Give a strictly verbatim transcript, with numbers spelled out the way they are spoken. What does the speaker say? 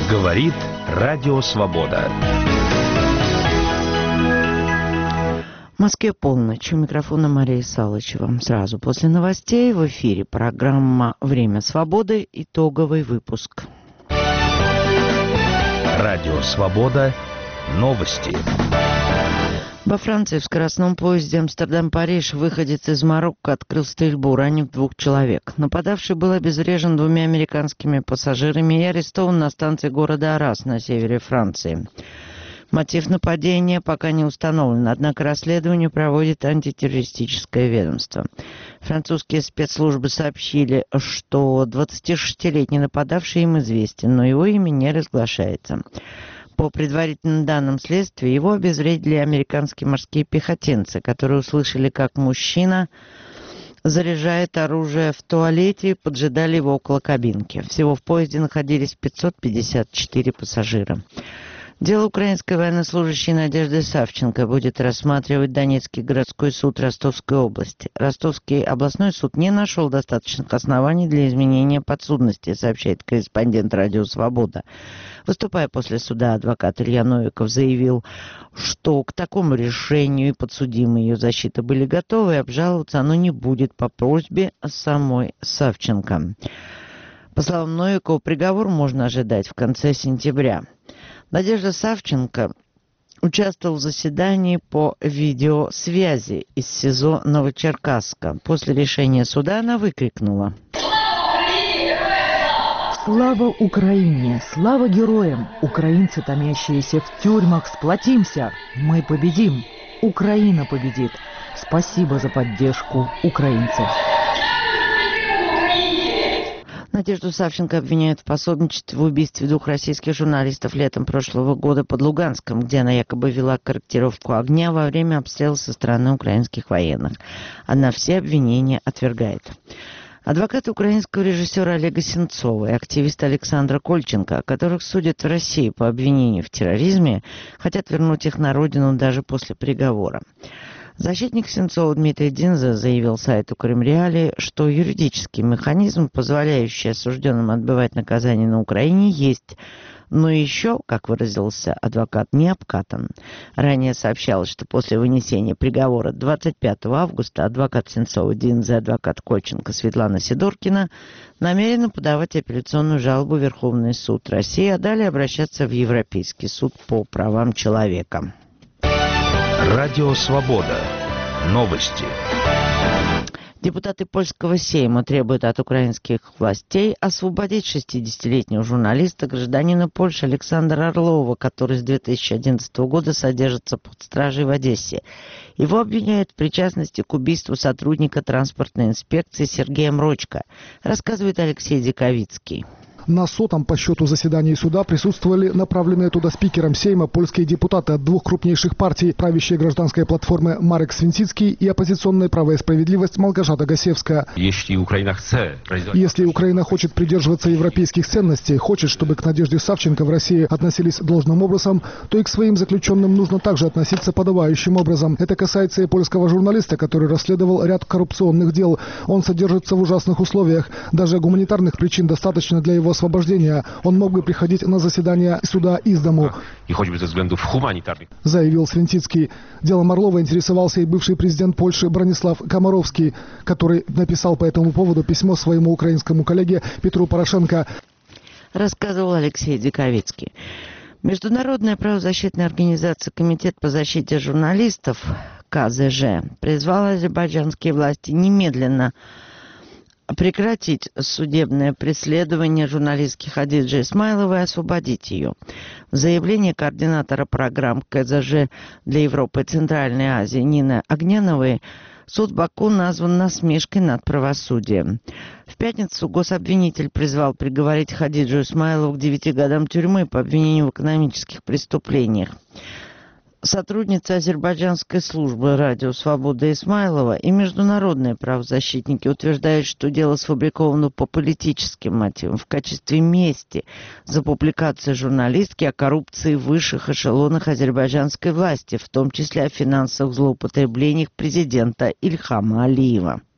Говорит Радио Свобода. В Москве полночь. У микрофона Мария Салычева. Сразу после новостей в эфире программа «Время свободы». Итоговый выпуск. Радио Свобода. Новости. Во Франции в скоростном поезде Амстердам-Париж выходец из Марокко открыл стрельбу, ранив двух человек. Нападавший был обезврежен двумя американскими пассажирами и арестован на станции города Арас на севере Франции. Мотив нападения пока не установлен, однако расследование проводит антитеррористическое ведомство. Французские спецслужбы сообщили, что двадцатишестилетний нападавший им известен, но его имя не разглашается. По предварительным данным следствия, его обезвредили американские морские пехотинцы, которые услышали, как мужчина заряжает оружие в туалете и поджидали его около кабинки. Всего в поезде находились пятьсот пятьдесят четыре пассажира. Дело украинской военнослужащей Надежды Савченко будет рассматривать Донецкий городской суд Ростовской области. Ростовский областной суд не нашел достаточных оснований для изменения подсудности, сообщает корреспондент Радио Свобода. Выступая после суда, адвокат Илья Новиков заявил, что к такому решению и подсудимые ее защиты были готовы, и обжаловаться оно не будет по просьбе самой Савченко. По словам Новикова, приговор можно ожидать в конце сентября. Надежда Савченко участвовала в заседании по видеосвязи из СИЗО Новочеркасска. После решения суда она выкрикнула: «Слава Украине! Слава героям! Украинцы, томящиеся в тюрьмах, сплотимся! Мы победим! Украина победит! Спасибо за поддержку украинцев!» Надежду Савченко обвиняют в пособничестве в убийстве двух российских журналистов летом прошлого года под Луганском, где она якобы вела корректировку огня во время обстрела со стороны украинских военных. Она все обвинения отвергает. Адвокаты украинского режиссера Олега Сенцова и активиста Александра Кольченко, которых судят в России по обвинению в терроризме, хотят вернуть их на родину даже после приговора. Защитник Сенцова Дмитрий Динза заявил сайту Крымреалии, что юридический механизм, позволяющий осужденным отбывать наказание на Украине, есть, но еще, как выразился адвокат, не обкатан. Ранее сообщалось, что после вынесения приговора двадцать пятого августа адвокат Сенцова Динза и адвокат Кольченко Светлана Сидоркина намерены подавать апелляционную жалобу в Верховный суд России, а далее обращаться в Европейский суд по правам человека. Радио Свобода. Новости. Депутаты польского Сейма требуют от украинских властей освободить шестидесятилетнего журналиста, гражданина Польши Александра Орлова, который с две тысячи одиннадцатого года содержится под стражей в Одессе. Его обвиняют в причастности к убийству сотрудника транспортной инспекции Сергея Мрочко, рассказывает Алексей Диковицкий. На сотом по счету заседании суда присутствовали направленные туда спикером Сейма польские депутаты от двух крупнейших партий, правящей гражданской платформы Марек Свинцицкий и оппозиционной «Право и справедливость» Малгожата Гасевская. Если Украина, Если Украина хочет придерживаться европейских ценностей, хочет, чтобы к Надежде Савченко в России относились должным образом, то и к своим заключенным нужно также относиться подобающим образом. Это касается и польского журналиста, который расследовал ряд коррупционных дел. Он содержится в ужасных условиях. Даже гуманитарных причин достаточно для его освобождения. Он мог бы приходить на заседание суда из дому. И хоть бы со взглядов гуманитарных, заявил Свинцицкий. Делом Орлова интересовался и бывший президент Польши Бронислав Комаровский, который написал по этому поводу письмо своему украинскому коллеге Петру Порошенко. Рассказывал Алексей Диковицкий. Международная правозащитная организация «Комитет по защите журналистов» ка зэ жэ призвала азербайджанские власти немедленно прекратить судебное преследование журналистки Хадиджи Исмайловой и освободить ее. В заявлении координатора программ ка зэ жэ для Европы и Центральной Азии Нины Огняновой суд в Баку назван насмешкой над правосудием. В пятницу гособвинитель призвал приговорить Хадиджу Исмайлову к девяти годам тюрьмы по обвинению в экономических преступлениях. Сотрудница азербайджанской службы «Радио Свобода» Исмайлова и международные правозащитники утверждают, что дело сфабриковано по политическим мотивам в качестве мести за публикацию журналистки о коррупции в высших эшелонах азербайджанской власти, в том числе о финансовых злоупотреблениях президента Ильхама Алиева.